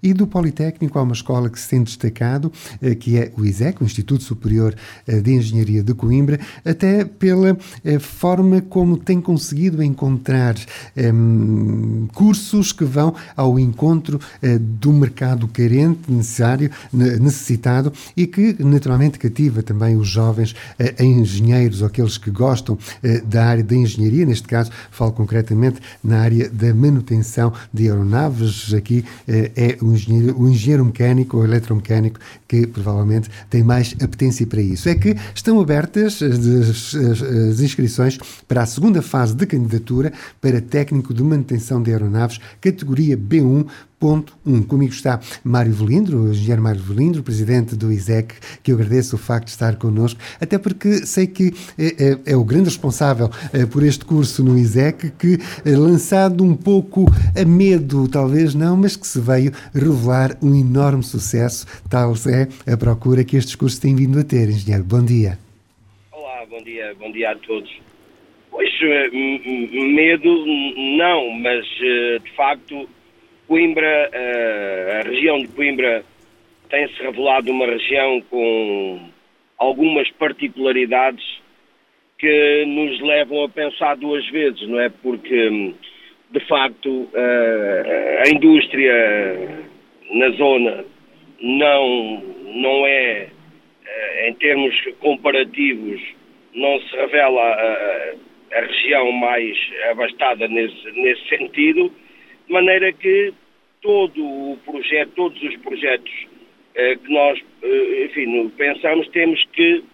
E do Politécnico há uma escola que se tem destacado, que é o ISEC, o Instituto Superior de Engenharia de Coimbra, até pela forma como tem conseguido encontrar cursos que vão ao encontro do mercado carente, necessitado, e que naturalmente cativa também os jovens engenheiros, ou aqueles que gostam da área da engenharia. Neste caso falo concretamente na área da manutenção de aeronaves. Aqui é o engenheiro mecânico ou eletromecânico que provavelmente tem mais apetência para isso. É que estão abertas as inscrições para a segunda fase de candidatura para técnico de manutenção de aeronaves, categoria B1. Comigo está Mário Velindro, o engenheiro Mário Velindro, presidente do ISEC, que eu agradeço o facto de estar connosco, até porque sei que é o grande responsável por este curso no ISEC, que lançado um pouco a medo, talvez não, mas que se veio revelar um enorme sucesso. Tal é a procura que estes cursos têm vindo a ter. Engenheiro, bom dia. Olá, bom dia a todos. Pois, medo não, mas de facto Coimbra, a região de Coimbra tem-se revelado uma região com algumas particularidades que nos levam a pensar duas vezes, não é? Porque, de facto, a indústria na zona não é, em termos comparativos, não se revela a região mais abastada nesse sentido, de maneira que todos os projetos que nós, enfim, pensamos, temos que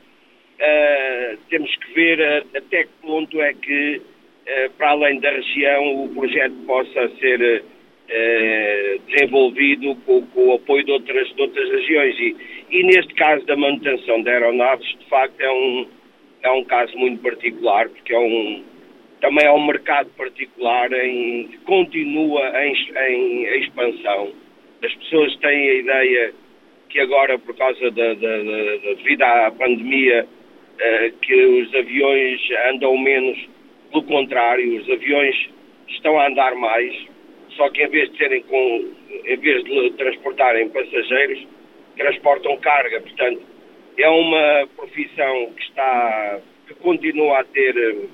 ver até que ponto é que, para além da região, o projeto possa ser desenvolvido com o apoio de outras regiões. E neste caso da manutenção de aeronaves, de facto, é um caso muito particular, porque também é um mercado particular que continua em expansão. As pessoas têm a ideia que agora, por causa devido à pandemia, que os aviões andam menos. Pelo contrário, os aviões estão a andar mais, só que em vez de transportarem passageiros, transportam carga. Portanto, é uma profissão que continua a ter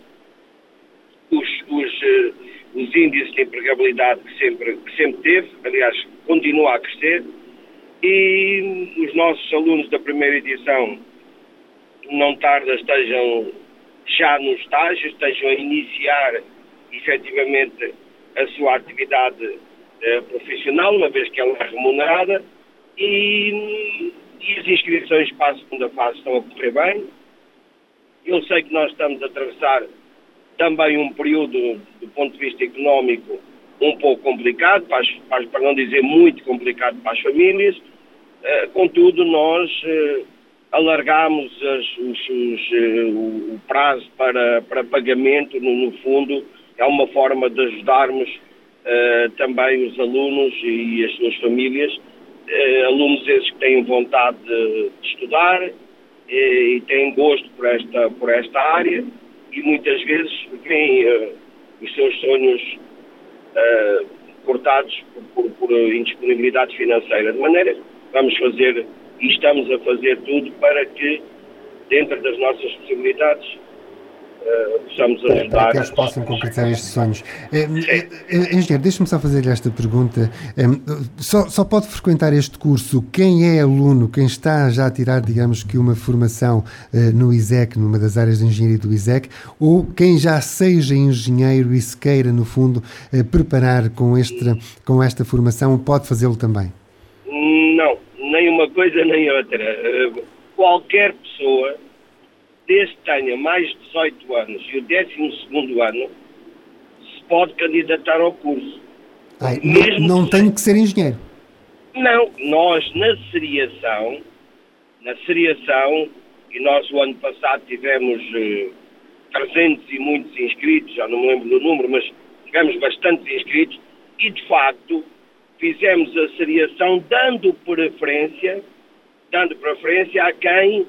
os índices de empregabilidade que sempre teve, aliás, continua a crescer, e os nossos alunos da primeira edição não tarda estejam já no estágio, estejam a iniciar efetivamente a sua atividade profissional, uma vez que ela é remunerada, e as inscrições para a segunda fase estão a correr bem. Eu sei que nós estamos a atravessar também um período, do ponto de vista económico, um pouco complicado, para não dizer muito complicado para as famílias. Contudo, nós alargámos o prazo para pagamento. No fundo, é uma forma de ajudarmos também os alunos e as suas famílias, alunos esses que têm vontade de estudar e têm gosto por esta área, e muitas vezes veem os seus sonhos cortados por indisponibilidade financeira. De maneira que vamos fazer e estamos a fazer tudo para que, dentro das nossas possibilidades, possamos ajudar. Para que eles possam concretizar estes sonhos. Engenheiro, deixe-me só fazer-lhe esta pergunta. Só pode frequentar este curso quem é aluno, quem está já a tirar, digamos que, uma formação no ISEC, numa das áreas de engenharia do ISEC, ou quem já seja engenheiro e se queira, no fundo, preparar com esta formação, pode fazê-lo também? Não, nem uma coisa nem outra. Qualquer pessoa, desde que tenha mais de 18 anos e o 12º ano, se pode candidatar ao curso. Não tem que ser engenheiro? Não, nós na seriação, e nós o ano passado tivemos 300 e muitos inscritos, já não me lembro do número, mas tivemos bastantes inscritos, e de facto fizemos a seriação dando preferência a quem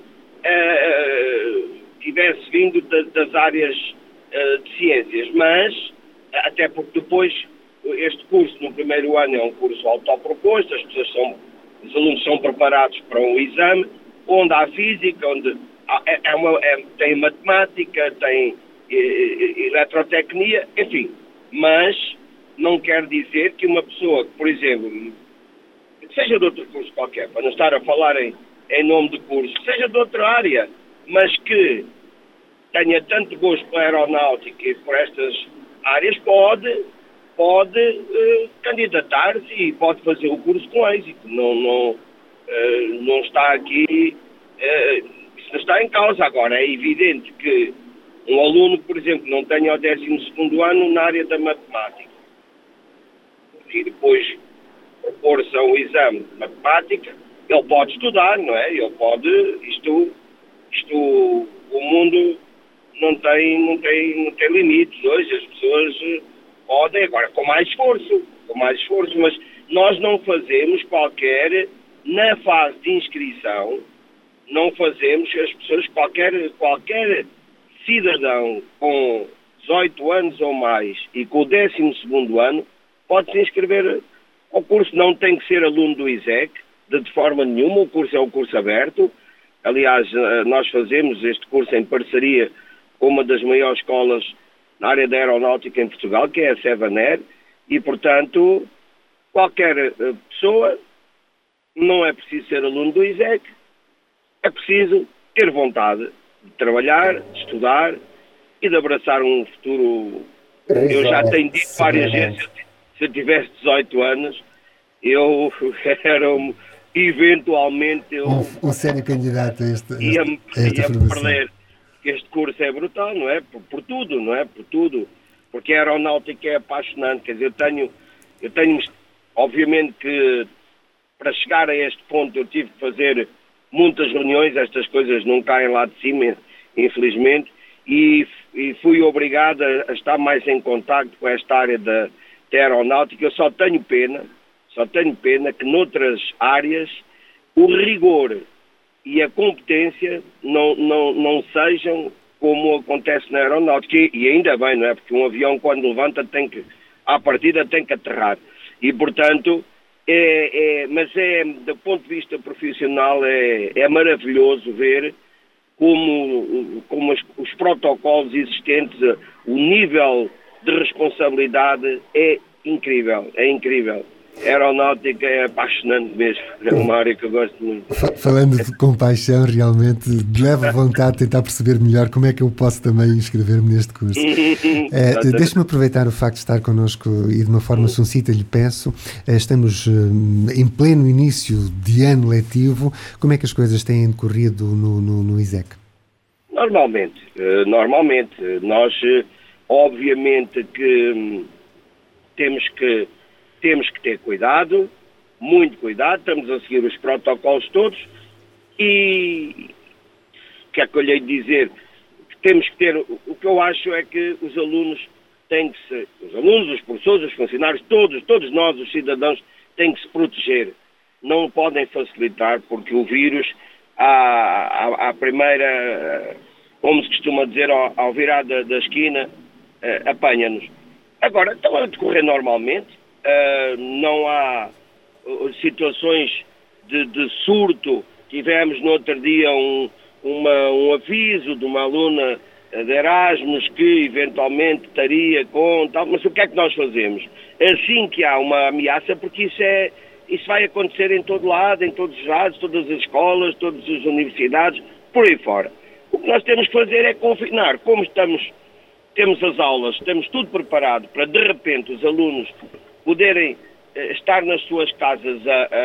tivesse vindo das áreas de ciências, mas até porque depois este curso no primeiro ano é um curso autoproposto, os alunos são preparados para um exame, onde há física, onde tem matemática, tem eletrotecnia, enfim. Mas não quer dizer que uma pessoa que, por exemplo, seja de outro curso qualquer, para não estar a falar em nome de curso, seja de outra área, mas que tenha tanto gosto pela aeronáutica e por estas áreas, pode candidatar-se e pode fazer o curso com êxito. Não está aqui, isso não está em causa. Agora, é evidente que um aluno, por exemplo, não tenha o 12º ano na área da matemática e depois propor-se a um exame de matemática, ele pode estudar, não é? Ele pode, o mundo não tem limites hoje, as pessoas podem, agora com mais esforço, mas nós não fazemos na fase de inscrição, não fazemos as pessoas, qualquer cidadão com 18 anos ou mais e com o 12º ano pode se inscrever ao curso. Não tem que ser aluno do ISEC, de forma nenhuma. O curso é um curso aberto. Aliás, nós fazemos este curso em parceria com uma das maiores escolas na área da aeronáutica em Portugal, que é a Sevaner, e, portanto, qualquer pessoa, não é preciso ser aluno do ISEC, é preciso ter vontade de trabalhar, de estudar e de abraçar um futuro. Eu já tenho dito várias vezes, se eu tivesse 18 anos, eu era eventualmente um sério candidato a esta formação. Perder. Este curso é brutal, não é? Por tudo, não é? Por tudo. Porque a aeronáutica é apaixonante. Quer dizer, eu tenho, obviamente que para chegar a este ponto eu tive que fazer muitas reuniões, estas coisas não caem lá de cima, infelizmente, e fui obrigado a estar mais em contacto com esta área da aeronáutica. Eu só tenho pena que noutras áreas o rigor e a competência não sejam como acontece na aeronáutica. E ainda bem, não é? Porque um avião, quando levanta, à partida tem que aterrar. E, portanto, mas do ponto de vista profissional, é maravilhoso ver como os protocolos existentes, o nível de responsabilidade é incrível. A aeronáutica é apaixonante mesmo, é uma área que eu gosto muito. Falando com paixão, realmente, leva vontade de tentar perceber melhor como é que eu posso também inscrever-me neste curso. Deixe-me aproveitar o facto de estar connosco e de uma forma suncita lhe peço, estamos em pleno início de ano letivo, como é que as coisas têm decorrido no ISEC? Normalmente, nós obviamente que temos que ter cuidado, muito cuidado, estamos a seguir os protocolos todos e o que é que eu lhe hei de dizer? Temos que ter, o que eu acho é que os alunos têm que se, os alunos, os professores, os funcionários, todos nós, os cidadãos, têm que se proteger. Não podem facilitar porque o vírus, à primeira, como se costuma dizer, ao virar da esquina, apanha-nos. Agora, estão a decorrer normalmente. Não há situações de surto. Tivemos no outro dia um aviso de uma aluna de Erasmus que eventualmente estaria com tal, mas o que é que nós fazemos? Assim que há uma ameaça, porque isso vai acontecer em todo lado, em todos os lados, todas as escolas, todas as universidades, por aí fora. O que nós temos que fazer é confinar. Como temos as aulas, temos tudo preparado para de repente os alunos poderem estar nas suas casas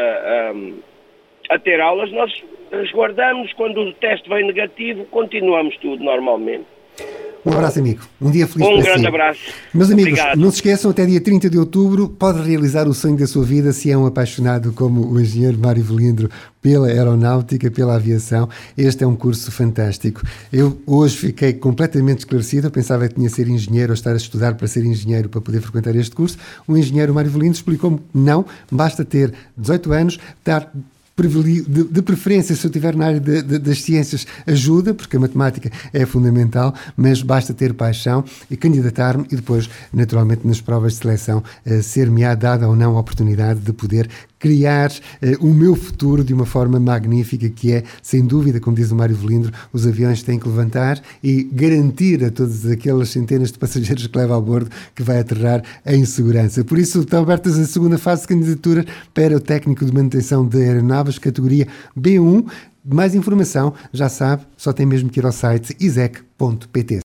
a ter aulas, nós resguardamos. Quando o teste vem negativo, continuamos tudo normalmente. Um abraço, amigo. Um dia feliz para si. Um grande abraço. Meus amigos, Obrigado. Não se esqueçam, até dia 30 de outubro pode realizar o sonho da sua vida se é um apaixonado como o engenheiro Mário Velindro pela aeronáutica, pela aviação. Este é um curso fantástico. Eu hoje fiquei completamente esclarecido. Eu pensava que tinha de ser engenheiro ou estar a estudar para ser engenheiro para poder frequentar este curso. O engenheiro Mário Velindro explicou-me não, basta ter 18 anos, estar de preferência, se eu estiver na área das ciências, ajuda, porque a matemática é fundamental, mas basta ter paixão e candidatar-me e depois, naturalmente, nas provas de seleção, ser-me dada ou não a oportunidade de poder criar o meu futuro de uma forma magnífica, que é, sem dúvida, como diz o Mário Velindro, os aviões têm que levantar e garantir a todas aquelas centenas de passageiros que leva a bordo que vai aterrar em segurança. Por isso, estão abertas a segunda fase de candidatura para o técnico de manutenção de aeronaves, categoria B1. Mais informação, já sabe, só tem mesmo que ir ao site isec.pt.